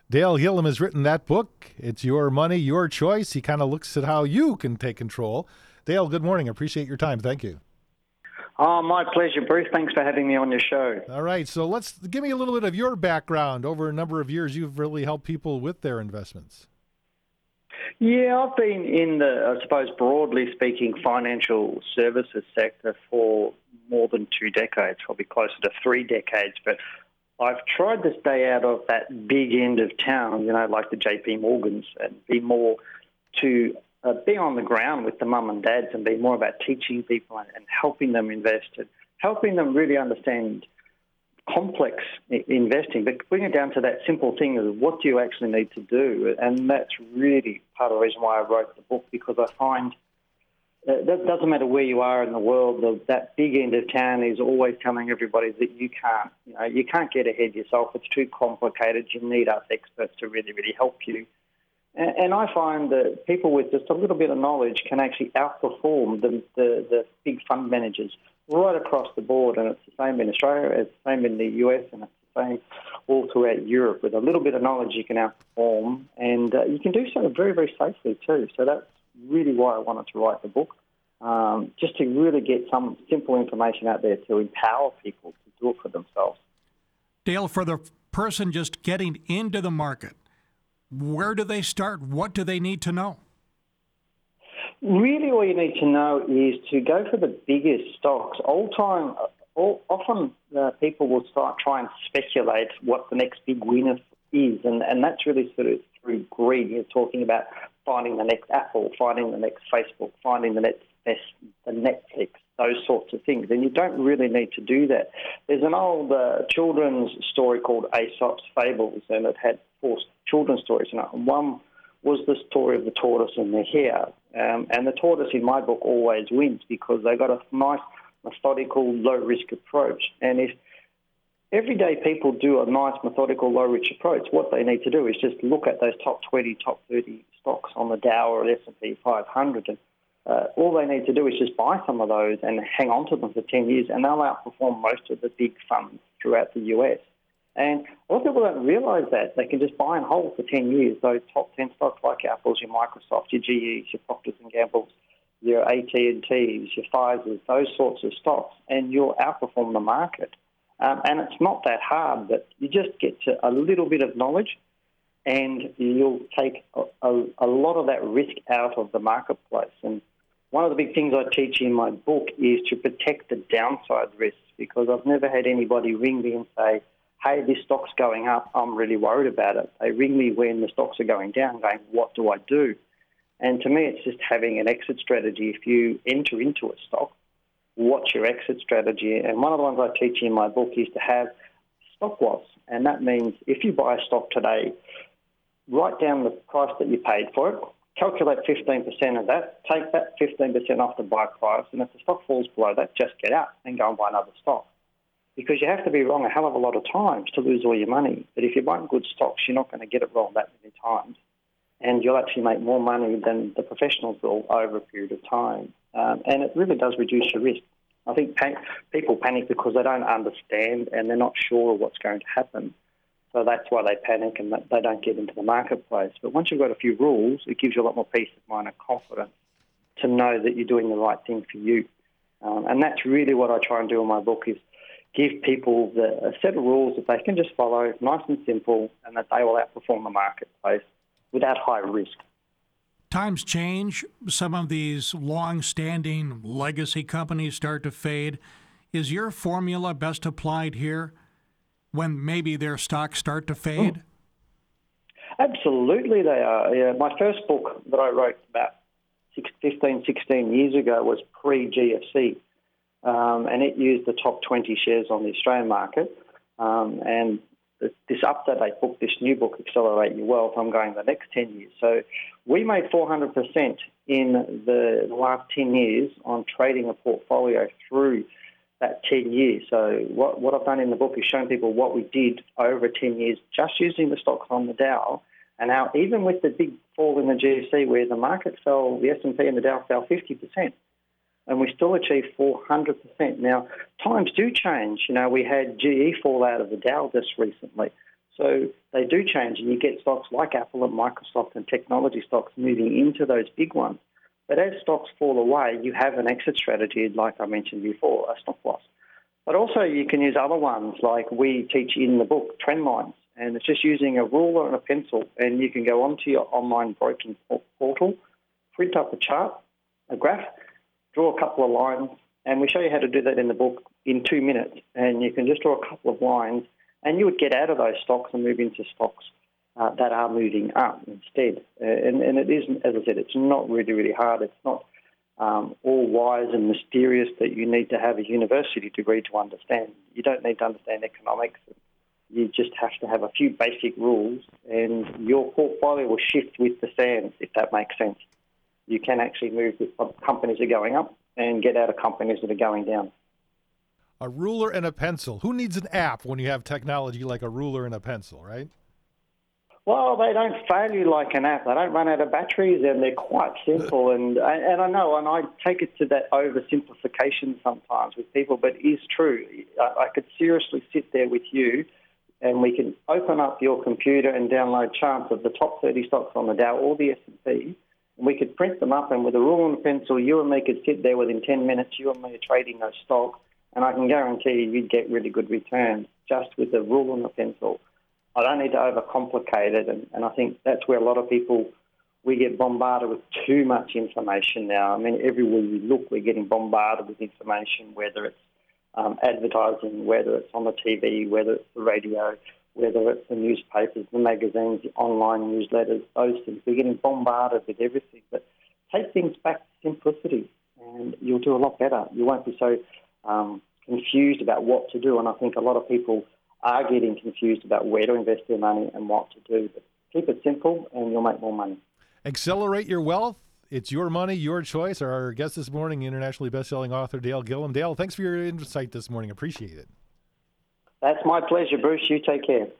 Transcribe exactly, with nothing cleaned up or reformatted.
Dale Gillham has written that book. It's Your Money, Your Choice. He kind of looks at how you can take control. Dale, good morning. Appreciate your time. Thank you. Oh, my pleasure, Bruce. Thanks for having me on your show. All right. So let's give me a little bit of your background. Over a number of years, you've really helped people with their investments. Yeah, I've been in the, I suppose, broadly speaking, financial services sector for more than two decades, probably closer to three decades. But I've tried to stay out of that big end of town, you know, like the J P Morgans, and be more to uh, be on the ground with the mum and dads and be more about teaching people and, and helping them invest and helping them really understand complex investing, but bring it down to that simple thing of what do you actually need to do. And that's really part of the reason why I wrote the book, because I find uh, that doesn't matter where you are in the world, the, that big end of town is always telling everybody that you can't, you know, you can't get ahead yourself. It's too complicated. You need us experts to really, really help you. And, and I find that people with just a little bit of knowledge can actually outperform the, the, the big fund managers right across the board, and it's the same in Australia, it's the same in the U S, and it's the same all throughout Europe. With a little bit of knowledge, you can outperform, and uh, you can do so very, very safely too. So that's really why I wanted to write the book, um, just to really get some simple information out there to empower people to do it for themselves. Dale, for the person just getting into the market, where do they start? What do they need to know? Really, all you need to know is to go for the biggest stocks. All time, all, often uh, people will start trying to speculate what the next big winner is, and, and that's really sort of through greed. You're talking about finding the next Apple, finding the next Facebook, finding the next best, the Netflix, those sorts of things. And you don't really need to do that. There's an old uh, children's story called Aesop's Fables, and it had four children's stories in it. And one was the story of the tortoise and the hare. Um, and the tortoise in my book always wins because they got a nice, methodical, low-risk approach. And if everyday people do a nice, methodical, low-risk approach, what they need to do is just look at those top twenty, top thirty stocks on the Dow or S and P five hundred. And uh, all they need to do is just buy some of those and hang on to them for ten years, and they'll outperform most of the big funds throughout the U S. And a lot of people don't realise that. They can just buy and hold for ten years, those top ten stocks like Apple's, your Microsoft, your G Es, your Procter and Gamble's, your A T and T's, your Pfizer's, those sorts of stocks, and you'll outperform the market. Um, and it's not that hard, but you just get to a little bit of knowledge and you'll take a, a, a lot of that risk out of the marketplace. And one of the big things I teach in my book is to protect the downside risks, because I've never had anybody ring me and say, hey, this stock's going up, I'm really worried about it. They ring me when the stocks are going down, going, what do I do? And to me, it's just having an exit strategy. If you enter into a stock, what's your exit strategy? And one of the ones I teach in my book is to have stop loss. And that means if you buy a stock today, write down the price that you paid for it, calculate fifteen percent of that, take that fifteen percent off the buy price, and if the stock falls below that, just get out and go and buy another stock. Because you have to be wrong a hell of a lot of times to lose all your money. But if you buy good stocks, you're not going to get it wrong that many times. And you'll actually make more money than the professionals will over a period of time. Um, and it really does reduce your risk. I think pan- people panic because they don't understand and they're not sure of what's going to happen. So that's why they panic and they don't get into the marketplace. But once you've got a few rules, it gives you a lot more peace of mind and confidence to know that you're doing the right thing for you. Um, and that's really what I try and do in my book, is give people the, a set of rules that they can just follow, nice and simple, and that they will outperform the marketplace without high risk. Times change. Some of these long-standing legacy companies start to fade. Is your formula best applied here when maybe their stocks start to fade? Mm. Absolutely they are. Yeah, my first book that I wrote about fifteen, sixteen years ago was pre-G F C. Um, and it used the top twenty shares on the Australian market. Um, and this up-to-date book, this new book, Accelerate Your Wealth, I'm going the next ten years. So we made four hundred percent in the last ten years on trading a portfolio through that ten years. So what, what I've done in the book is showing people what we did over ten years just using the stocks on the Dow, and how even with the big fall in the G F C where the market fell, the S and P and the Dow fell fifty percent, and we still achieved four hundred percent. Now, times do change. You know, we had G E fall out of the Dow just recently. So they do change, and you get stocks like Apple and Microsoft and technology stocks moving into those big ones. But as stocks fall away, you have an exit strategy, like I mentioned before, a stop loss. But also you can use other ones, like we teach in the book, trend lines. And it's just using a ruler and a pencil, and you can go onto your online broking portal, print up a chart, a graph, draw a couple of lines, and we show you how to do that in the book in two minutes. And you can just draw a couple of lines, and you would get out of those stocks and move into stocks uh, that are moving up instead. Uh, and, and it isn't, as I said, it's not really, really hard. It's not um, all wise and mysterious that you need to have a university degree to understand. You don't need to understand economics. You just have to have a few basic rules, and your portfolio will shift with the sands, if that makes sense. You can actually move with companies that are going up and get out of companies that are going down. A ruler and a pencil. Who needs an app when you have technology like a ruler and a pencil, right? Well, they don't fail you like an app. They don't run out of batteries, and they're quite simple. and and I know, and I take it to that oversimplification sometimes with people, but it is true. I, I could seriously sit there with you, and we can open up your computer and download charts of the top thirty stocks on the Dow or the S and P, and we could print them up, and with a ruler and a pencil, you and me could sit there within ten minutes, you and me are trading those stocks, and I can guarantee you you'd get really good returns just with a ruler and a pencil. I don't need to overcomplicate it, and, and I think that's where a lot of people, we get bombarded with too much information now. I mean, everywhere you look, we're getting bombarded with information, whether it's um, advertising, whether it's on the T V, whether it's the radio, whether it's the newspapers, the magazines, the online newsletters, those things. We're getting bombarded with everything. But take things back to simplicity, and you'll do a lot better. You won't be so um, confused about what to do, and I think a lot of people are getting confused about where to invest their money and what to do. But keep it simple and you'll make more money. Accelerate your wealth. It's your money, your choice. Our guest this morning, internationally best-selling author Dale Gillham. Dale, thanks for your insight this morning. Appreciate it. That's my pleasure, Bruce. You take care.